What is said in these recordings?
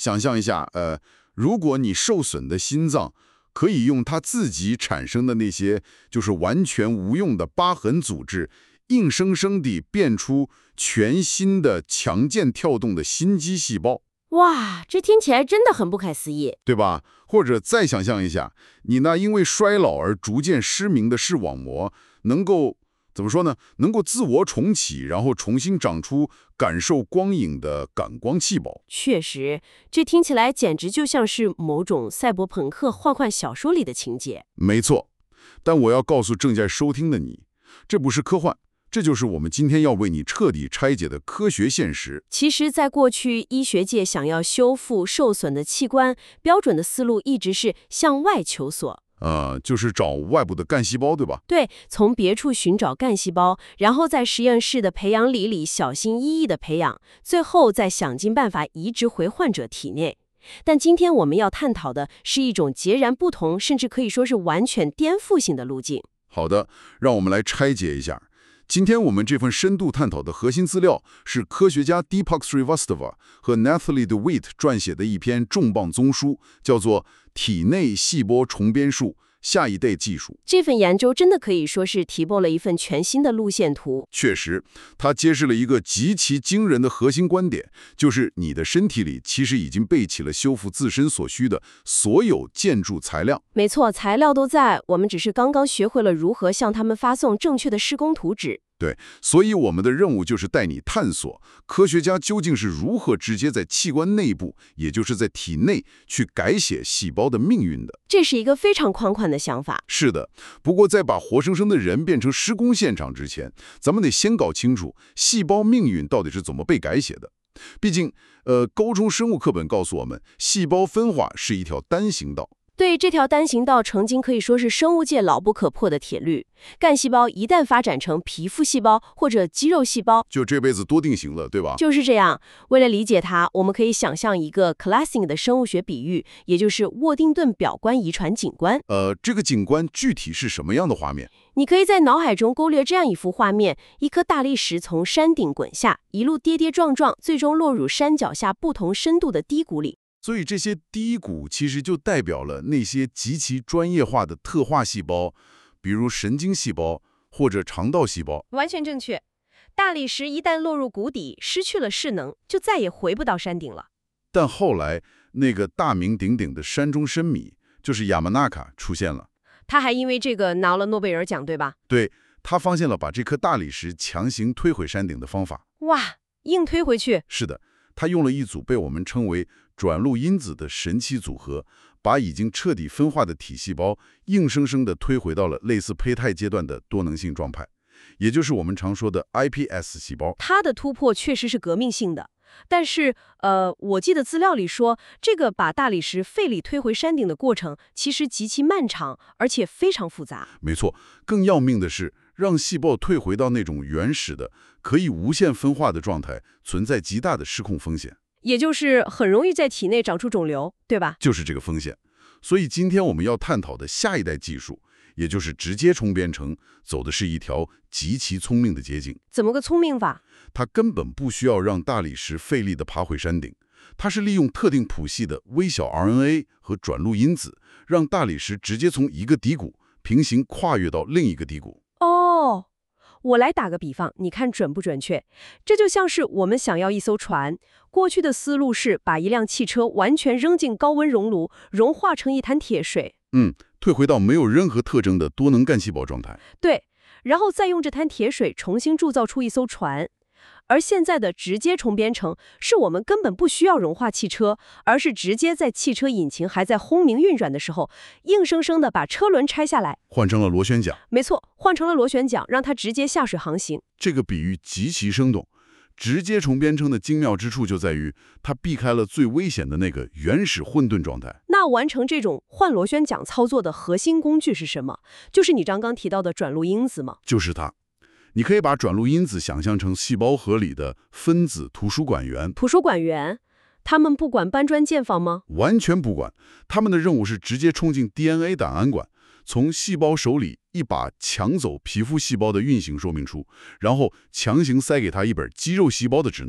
想象一下，如果你受损的心脏可以用它自己产生的那些就是完全无用的疤痕组织，硬生生地变出全新的强健跳动的心肌细胞， 哇，这听起来真的很不可思议。 对吧？或者再想象一下，你那因为衰老而逐渐失明的视网膜，能够怎么说呢？能够自我重启，然后重新长出感受光影的感光细胞。 确实，这听起来简直就像是某种赛博朋克幻幻小说里的情节。 没错，但我要告诉正在收听的你，这不是科幻，这就是我们今天要为你彻底拆解的科学现实。 其实，在过去医学界想要修复受损的器官，标准的思路一直是向外求索。 就是找外部的干细胞，对吧？ 对，从别处寻找干细胞，然后在实验室的培养皿里小心翼翼地培养，最后再想尽办法移植回患者体内。但今天我们要探讨的是一种截然不同，甚至可以说是完全颠覆性的路径。 好的，让我们来拆解一下。今天我们这份深度探讨的核心资料是科学家 Deepak Srivastava 和 Nathalie DeWitt 撰写的一篇重磅综书，叫做《体内细胞重编术：下一代技术》。 这份研究真的可以说是提拨了一份全新的路线图。 确实，它揭示了一个极其惊人的核心观点，就是你的身体里其实已经备齐了修复自身所需的所有建筑材料。 没错，材料都在，我们只是刚刚学会了如何向他们发送正确的施工图纸。 对，所以我们的任务就是带你探索科学家究竟是如何直接在器官内部，也就是在体内去改写细胞的命运的。 这是一个非常宽宽的想法。 是的，不过在把活生生的人变成施工现场之前，咱们得先搞清楚细胞命运到底是怎么被改写的。毕竟，高中生物课本告诉我们，细胞分化是一条单行道。 对，这条单行道曾经可以说是生物界牢不可破的铁律。干细胞一旦发展成皮肤细胞或者肌肉细胞， 就这辈子多定型了，对吧？ 就是这样。为了理解它，我们可以想象一个 classic 的生物学比喻，也就是沃丁顿表观遗传景观。 这个景观具体是什么样的画面？ 你可以在脑海中勾勒这样一幅画面：一颗大砾石从山顶滚下，一路跌跌撞撞，最终落入山脚下不同深度的低谷里。 所以这些低谷其实就代表了那些极其专业化的特化细胞，比如神经细胞或者肠道细胞。 完全正确。大砾石一旦落入谷底，失去了势能，就再也回不到山顶了。 但后来那个大名鼎鼎的山中生米，就是亚麻纳卡出现了。 他还因为这个拿了诺贝尔奖，对吧？ 对，他发现了把这颗大理石强行推回山顶的方法。 哇，硬推回去？ 是的，他用了一组被我们称为转录因子的神奇组合，把已经彻底分化的体细胞硬生生地推回到了类似胚胎阶段的多能性状态，也就是我们常说的 iPS 细胞。 它的突破确实是革命性的。但是，我记得资料里说，这个把大理石费力推回山顶的过程，其实极其漫长，而且非常复杂。 没错，更要命的是，让细胞退回到那种原始的、可以无限分化的状态，存在极大的失控风险。 也就是很容易在体内长出肿瘤，对吧？ 就是这个风险。所以今天我们要探讨的下一代技术，也就是直接重编程，走的是一条极其聪明的捷径。 怎么个聪明法？ 它根本不需要让大理石费力地爬回山顶，它是利用特定谱系的微小 RNA 和转录因子，让大理石直接从一个低谷平行跨越到另一个低谷。 哦，我来打个比方，你看准不准确？这就像是我们想要一艘船，过去的思路是把一辆汽车完全扔进高温熔炉，融化成一滩铁水。 退回到没有任何特征的多能干细胞状态。 对，然后再用这滩铁水重新铸造出一艘船。而现在的直接重编程，是我们根本不需要融化汽车，而是直接在汽车引擎还在轰鸣运转的时候，硬生生的把车轮拆下来， 换成了螺旋桨。 没错，换成了螺旋桨，让它直接下水航行。 这个比喻极其生动。直接重编程的精妙之处就在于，它避开了最危险的那个原始混沌状态。 那完成这种换螺旋桨操作的核心工具是什么？就是你刚刚提到的转录因子吗？ 就是它。你可以把转录因子想象成细胞核里的分子图书馆员。 图书馆员，他们不管搬砖建房吗？ 完全不管，他们的任务是直接冲进 DNA 档案馆，从细胞手里一把抢走皮肤细胞的运行说明书，然后强行塞给他一本肌肉细胞的指南。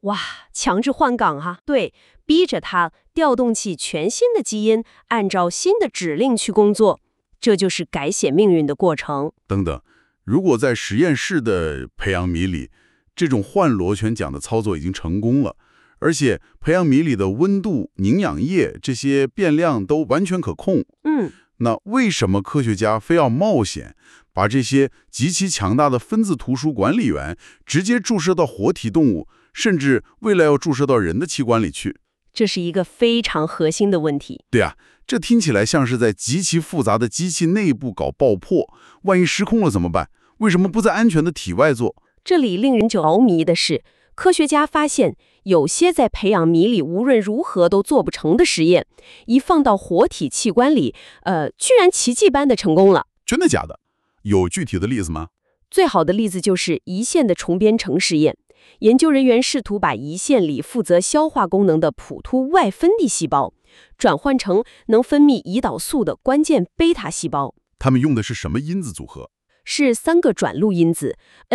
哇，强制换岗哈，对，逼着他调动起全新的基因，按照新的指令去工作，这就是改写命运的过程。 等等，如果在实验室的培养皿里，这种换螺旋桨的操作已经成功了，而且培养皿里的温度、营养液这些变量都完全可控，那为什么科学家非要冒险，把这些极其强大的分子图书管理员直接注射到活体动物，甚至未来要注射到人的器官里去？ 这是一个非常核心的问题。 对啊，这听起来像是在极其复杂的机器内部搞爆破，万一失控了怎么办？为什么不在安全的体外做？ 这里令人着迷的是，科学家发现有些在培养皿里无论如何都做不成的实验，一放到活体器官里，居然奇迹般的成功了。 真的假的？有具体的例子吗？ 最好的例子就是胰腺的重编程实验。研究人员试图把胰腺里负责消化功能的葡突外分泌细胞，转换成能分泌胰岛素的关键贝塔细胞。 他们用的是什么因子组合？ 是3个转录因子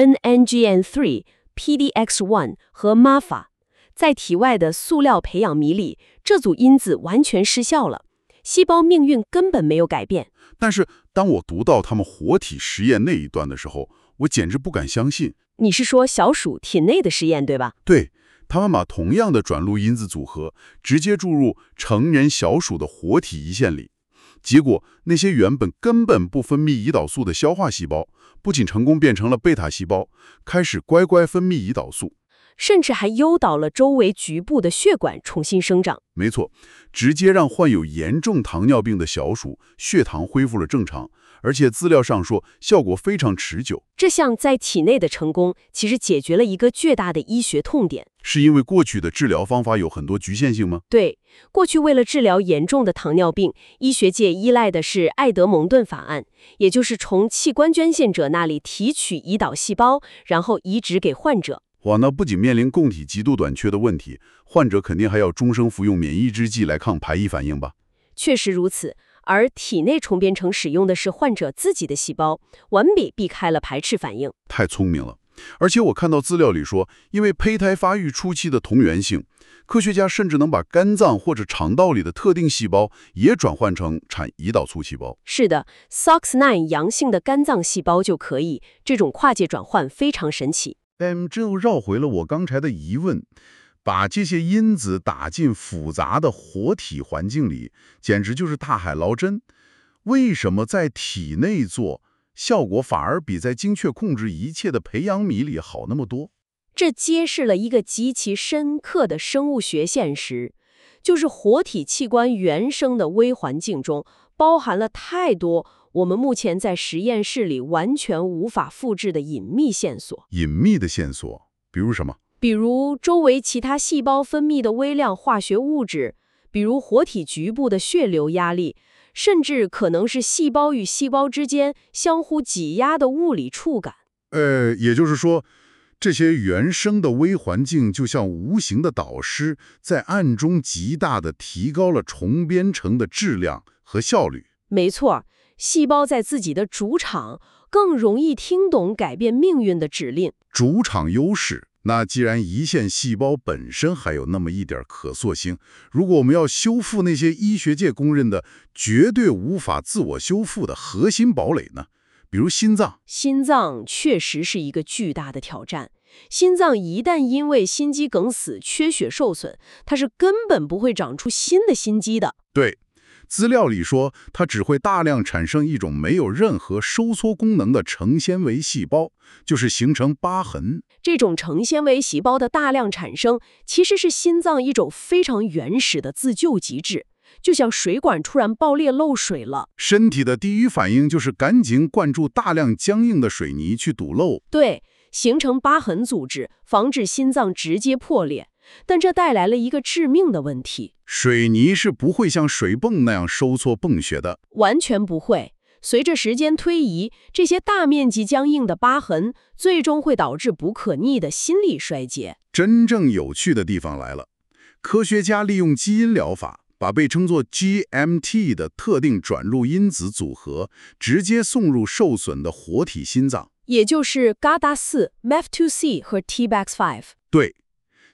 NNGN3、PDX1 和 MAFA。在体外的塑料培养皿里，这组因子完全失效了，细胞命运根本没有改变。 但是当我读到他们活体实验那一段的时候，我简直不敢相信。 你是说小鼠体内的实验对吧？ 对，他们把同样的转录因子组合直接注入成人小鼠的活体胰腺里，结果那些原本根本不分泌胰岛素的消化细胞，不仅成功变成了贝塔细胞，开始乖乖分泌胰岛素， 甚至还诱导了周围局部的血管重新生长。 没错，直接让患有严重糖尿病的小鼠血糖恢复了正常，而且资料上说效果非常持久。 这项在体内的成功，其实解决了一个巨大的医学痛点。 是因为过去的治疗方法有很多局限性吗？ 对，过去为了治疗严重的糖尿病，医学界依赖的是艾德蒙顿法案，也就是从器官捐献者那里提取胰岛细胞，然后移植给患者。 哇，那不仅面临供体极度短缺的问题，患者肯定还要终生服用免疫制剂来抗排异反应吧？ 确实如此，而体内重编程使用的是患者自己的细胞，完美避开了排斥反应。 太聪明了。而且我看到资料里说，因为胚胎发育初期的同源性，科学家甚至能把肝脏或者肠道里的特定细胞也转换成产胰岛素细胞。 是的 ，SOX9 阳性的肝脏细胞就可以，这种跨界转换非常神奇。 这又绕回了我刚才的疑问，把这些因子打进复杂的活体环境里，简直就是大海捞针。为什么在体内做，效果反而比在精确控制一切的培养皿里好那么多？ 这揭示了一个极其深刻的生物学现实，就是活体器官原生的微环境中包含了太多我们目前在实验室里完全无法复制的隐秘线索。 隐秘的线索，比如什么？ 比如周围其他细胞分泌的微量化学物质，比如活体局部的血流压力，甚至可能是细胞与细胞之间相互挤压的物理触感。 也就是说，这些原生的微环境就像无形的导师，在暗中极大地提高了重编程的质量和效率。 没错，细胞在自己的主场更容易听懂改变命运的指令。 主场优势。那既然胰腺细胞本身还有那么一点可塑性，如果我们要修复那些医学界公认的绝对无法自我修复的核心堡垒呢？比如心脏。 心脏确实是一个巨大的挑战。心脏一旦因为心肌梗死缺血受损，它是根本不会长出新的心肌的。 对，资料里说它只会大量产生一种没有任何收缩功能的成纤维细胞，就是形成疤痕。 这种成纤维细胞的大量产生，其实是心脏一种非常原始的自救机制。就像水管突然爆裂漏水了， 身体的第一反应就是赶紧灌注大量僵硬的水泥去堵漏。 对，形成疤痕组织，防止心脏直接破裂。但这带来了一个致命的问题： 水泥是不会像水泵那样收缩泵血的， 完全不会。随着时间推移，这些大面积僵硬的疤痕最终会导致不可逆的心力衰竭。 真正有趣的地方来了，科学家利用基因疗法，把被称作 GMT 的特定转录因子组合直接送入受损的活体心脏， 也就是 GADA4、MEF2C 和 TBAX5。 对，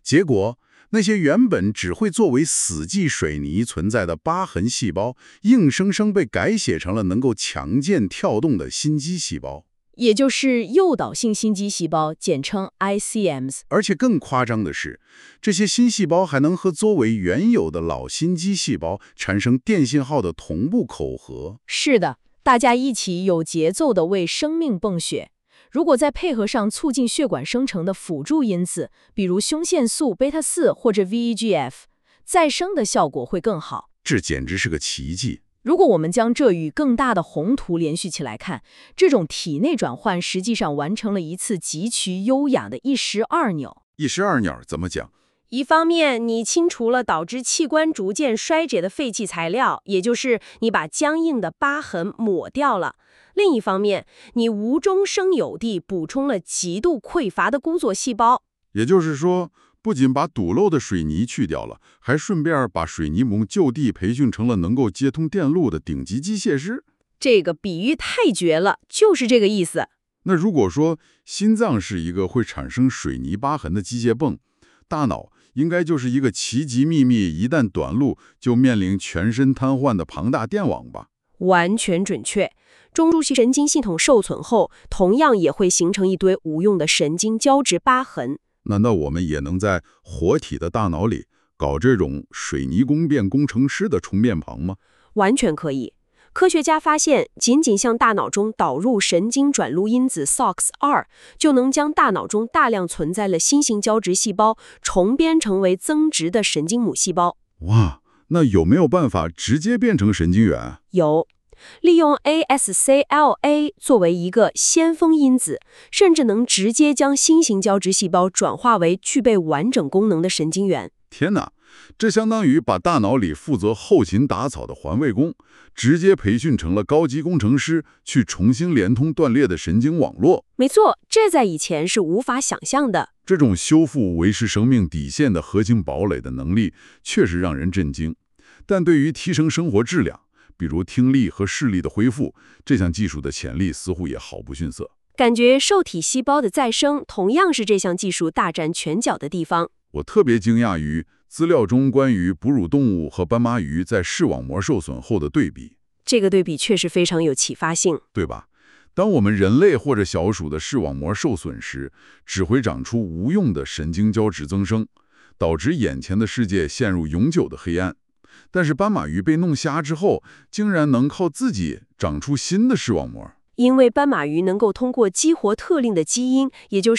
结果，那些原本只会作为死寂水泥存在的疤痕细胞，硬生生被改写成了能够强健跳动的心肌细胞。 也就是诱导性心肌细胞，简称 ICMs。 而且更夸张的是，这些新细胞还能和周围原有的老心肌细胞产生电信号的同步口合。 是的，大家一起有节奏地为生命泵血。如果再配合上促进血管生成的辅助因子，比如胸腺素、贝塔4或者 VEGF， 再生的效果会更好。 这简直是个奇迹。 如果我们将这与更大的宏图连续起来看，这种体内转换实际上完成了一次极其优雅的一石二鸟。 一石二鸟怎么讲？ 一方面，你清除了导致器官逐渐衰竭的废弃材料，也就是你把僵硬的疤痕抹掉了；另一方面，你无中生有地补充了极度匮乏的工作细胞。 也就是说，不仅把堵漏的水泥去掉了，还顺便把水泥工就地培训成了能够接通电路的顶级机械师。 这个比喻太绝了，就是这个意思。 那如果说心脏是一个会产生水泥疤痕的机械泵，大脑应该就是一个奇极秘密，一旦短路就面临全身瘫痪的庞大电网吧？ 完全准确。中枢神经系统受损后，同样也会形成一堆无用的神经胶质疤痕。 难道我们也能在活体的大脑里搞这种水泥工变工程师的重面庞吗？ 完全可以。科学家发现，仅仅向大脑中导入神经转录因子 SOX2， 就能将大脑中大量存在了新型胶质细胞重编成为增殖的神经母细胞。 哇，那有没有办法直接变成神经元？ 有。利用 ASCLA 作为一个先锋因子，甚至能直接将新型胶质细胞转化为具备完整功能的神经元。 天哪，这相当于把大脑里负责后勤打扫的环卫工，直接培训成了高级工程师，去重新连通断裂的神经网络。 没错，这在以前是无法想象的。 这种修复维持生命底线的核心堡垒的能力，确实让人震惊。但对于提升生活质量，比如听力和视力的恢复，这项技术的潜力似乎也毫不逊色。 感觉受体细胞的再生同样是这项技术大展拳脚的地方。 我特别惊讶于资料中关于哺乳动物和斑马鱼在视网膜受损后的对比。 这个对比确实非常有启发性， 对吧？当我们人类或者小鼠的视网膜受损时，只会长出无用的神经胶质增生，导致眼前的世界陷入永久的黑暗。但是斑马鱼被弄瞎之后，竟然能靠自己长出新的视网膜。 因为斑马鱼能够通过激活特定的基因，也就是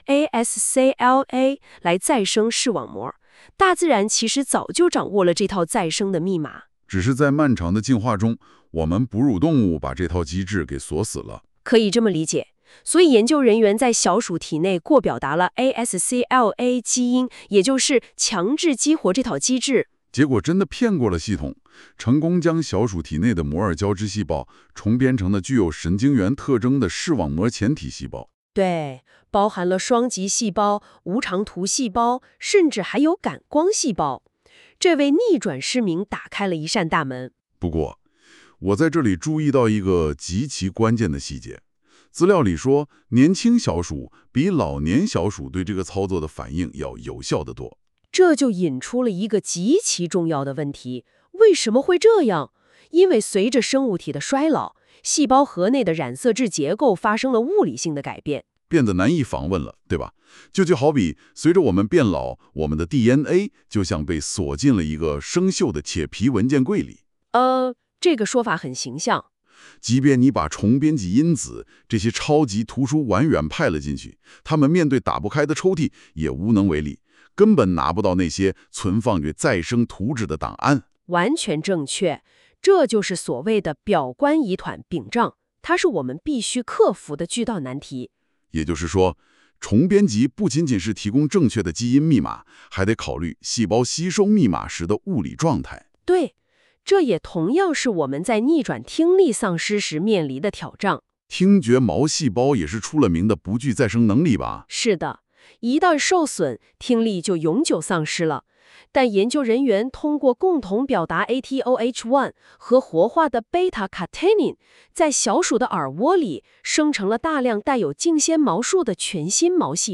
ASCLA 来再生视网膜。大自然其实早就掌握了这套再生的密码， 只是在漫长的进化中，我们哺乳动物把这套机制给锁死了。 可以这么理解。所以研究人员在小鼠体内过表达了 ASCLA 基因，也就是强制激活这套机制。 结果真的骗过了系统，成功将小鼠体内的摩尔胶质细胞重编成了具有神经元特征的视网膜前体细胞。 对，包含了双极细胞、无长图细胞，甚至还有感光细胞。这为逆转失明打开了一扇大门。 不过，我在这里注意到一个极其关键的细节。资料里说，年轻小鼠比老年小鼠对这个操作的反应要有效得多。 这就引出了一个极其重要的问题：为什么会这样？因为随着生物体的衰老，细胞核内的染色质结构发生了物理性的改变， 变得难以访问了，对吧？就好比随着我们变老，我们的 DNA 就像被锁进了一个生锈的铁皮文件柜里。 这个说法很形象。 即便你把重编辑因子这些超级图书完远派了进去，它们面对打不开的抽屉也无能为力，根本拿不到那些存放于再生图纸的档案。 完全正确，这就是所谓的表观遗传屏障，它是我们必须克服的巨大难题。 也就是说，重编辑不仅仅是提供正确的基因密码，还得考虑细胞吸收密码时的物理状态。 对，这也同样是我们在逆转听力丧失时面临的挑战。 听觉毛细胞也是出了名的不具再生能力吧？ 是的，一旦受损，听力就永久丧失了。但研究人员通过共同表达 ATOH1 和活化的贝塔卡特宁，在小鼠的耳蜗里生成了大量带有镜纤毛束的全新毛细胞。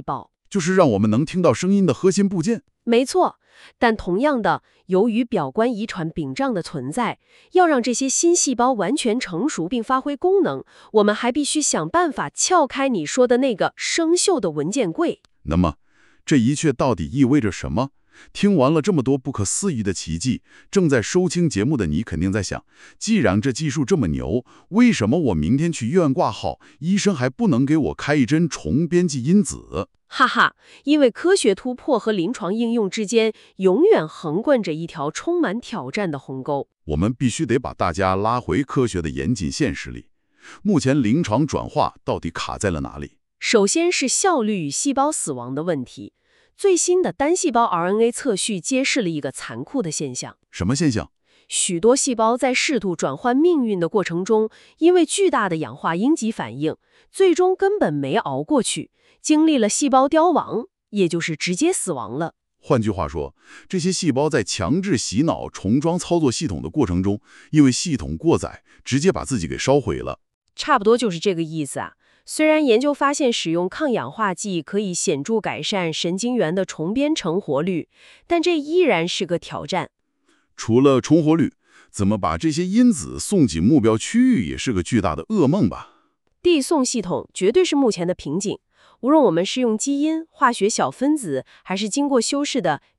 就是让我们能听到声音的核心部件。 没错，但同样的，由于表观遗传屏障的存在，要让这些新细胞完全成熟并发挥功能，我们还必须想办法撬开你说的那个生锈的文件柜。 那么，这一切到底意味着什么？听完了这么多不可思议的奇迹，正在收听节目的你肯定在想，既然这技术这么牛，为什么我明天去医院挂号，医生还不能给我开一针重编辑因子？ 哈哈，因为科学突破和临床应用之间永远横贯着一条充满挑战的鸿沟。 我们必须得把大家拉回科学的严谨现实里。目前临床转化到底卡在了哪里？ 首先是效率与细胞死亡的问题。最新的单细胞 RNA 测序揭示了一个残酷的现象。 什么现象？ 许多细胞在试图转换命运的过程中，因为巨大的氧化应激反应，最终根本没熬过去，经历了细胞凋亡，也就是直接死亡了。 换句话说，这些细胞在强制洗脑、重装操作系统的过程中，因为系统过载，直接把自己给烧毁了。 差不多就是这个意思啊。虽然研究发现使用抗氧化剂可以显著改善神经元的重编程活率，但这依然是个挑战。 除了重活率，怎么把这些因子送进目标区域也是个巨大的噩梦吧？ 递送系统绝对是目前的瓶颈。无论我们是用基因、化学小分子，还是经过修饰的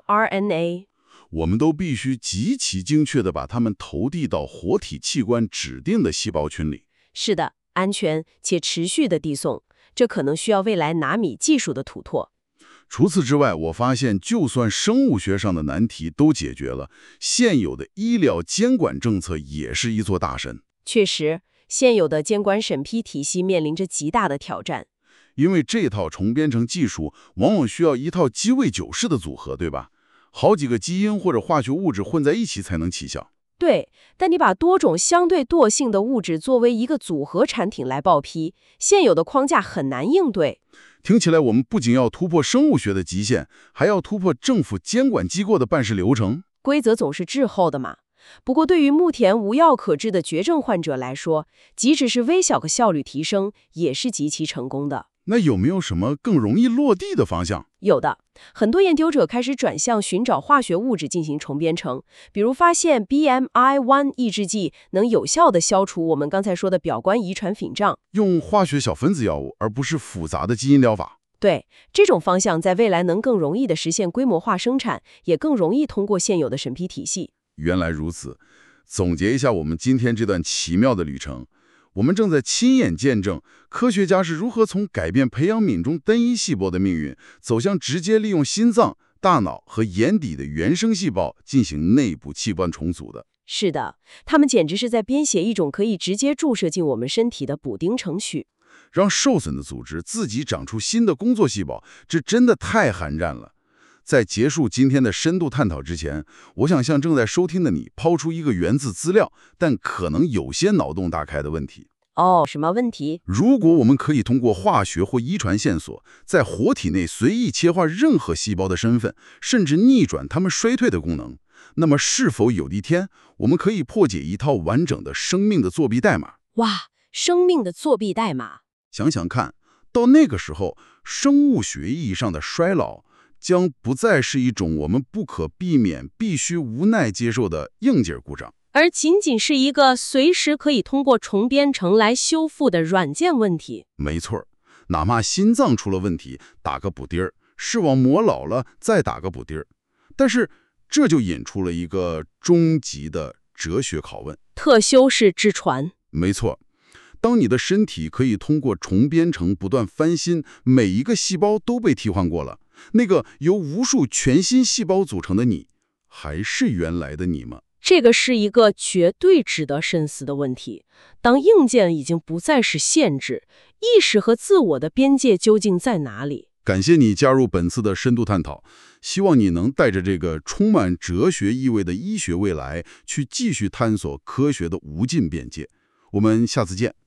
mRNA， 我们都必须极其精确地把它们投递到活体器官指定的细胞群里。 是的，安全且持续的递送，这可能需要未来纳米技术的突破。 除此之外，我发现就算生物学上的难题都解决了，现有的医疗监管政策也是一座大山。 确实，现有的监管审批体系面临着极大的挑战。 因为这套重编程技术往往需要一套鸡尾酒式的组合，对吧？好几个基因或者化学物质混在一起才能起效。 对，但你把多种相对惰性的物质作为一个组合产品来报批，现有的框架很难应对。 听起来我们不仅要突破生物学的极限，还要突破政府监管机构的办事流程。 规则总是滞后的嘛。不过对于目前无药可治的绝症患者来说，即使是微小的效率提升，也是极其成功的。 那有没有什么更容易落地的方向？ 有的，很多研究者开始转向寻找化学物质进行重编程，比如发现 BMI1 抑制剂能有效地消除我们刚才说的表观遗传屏障， 用化学小分子药物，而不是复杂的基因疗法。 对，这种方向在未来能更容易地实现规模化生产，也更容易通过现有的审批体系。 原来如此，总结一下我们今天这段奇妙的旅程。我们正在亲眼见证科学家是如何从改变培养皿中单一细胞的命运，走向直接利用心脏、大脑和眼底的原生细胞进行内部器官重组的。 是的，他们简直是在编写一种可以直接注射进我们身体的补丁程序， 让受损的组织自己长出新的工作细胞，这真的太寒战了。在结束今天的深度探讨之前，我想向正在收听的你抛出一个源自资料，但可能有些脑洞大开的问题。 什么问题？ 如果我们可以通过化学或遗传线索，在活体内随意切换任何细胞的身份，甚至逆转它们衰退的功能，那么是否有一天，我们可以破解一套完整的生命的作弊代码？ 哇，生命的作弊代码！ 想想看，到那个时候，生物学意义上的衰老将不再是一种我们不可避免、必须无奈接受的硬件故障， 而仅仅是一个随时可以通过重编程来修复的软件问题。 没错，哪怕心脏出了问题，打个补丁儿；视网膜老了，再打个补丁儿。但是这就引出了一个终极的哲学拷问： 特修士之船。 没错。当你的身体可以通过重编程不断翻新，每一个细胞都被替换过了，那个由无数全新细胞组成的你，还是原来的你吗？ 这个是一个绝对值得深思的问题。当硬件已经不再是限制，意识和自我的边界究竟在哪里？ 感谢你加入本次的深度探讨，希望你能带着这个充满哲学意味的医学未来，去继续探索科学的无尽边界。我们下次见。